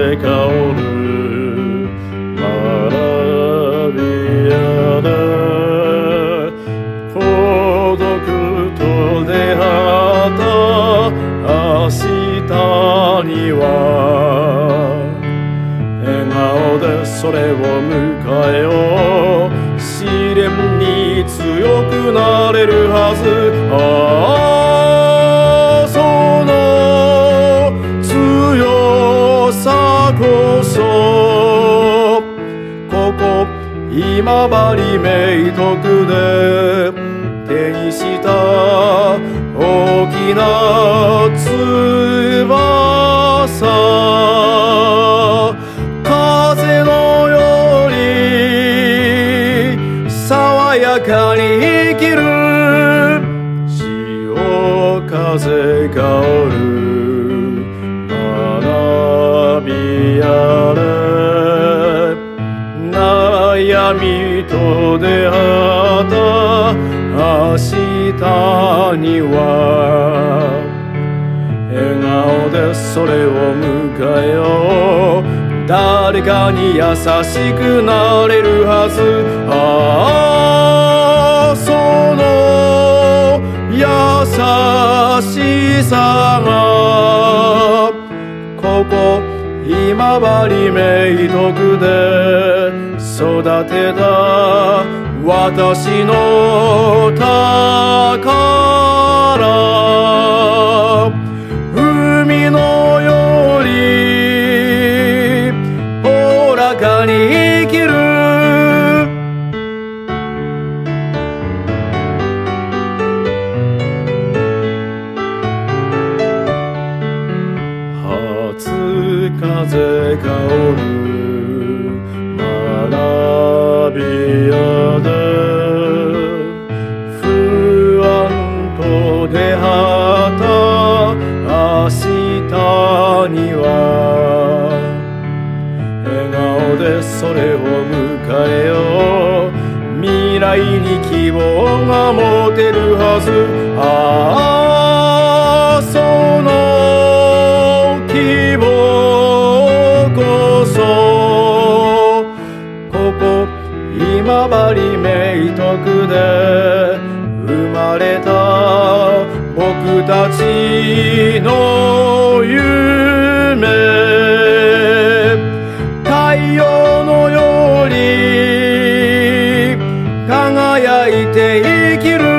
香る学び屋で孤独と出会った明日には笑顔でそれを迎えよう試練に強くなれるはずその強さこそここ今治明徳で手にした大きな翼風のように爽やかに生きる潮風香る学びやれ悩みと出会った明日には笑顔でそれを迎えよう誰かに優しくなれるはずその優しさがここ今治明徳で育てた私の宝海のようにおおらかに生きる初風香る学び屋で不安と出会った明日には笑顔でそれを迎えよう未来に希望が持てるはずその希望こそここ今治明徳で生まれた僕たちの夢太陽のように輝いて生きる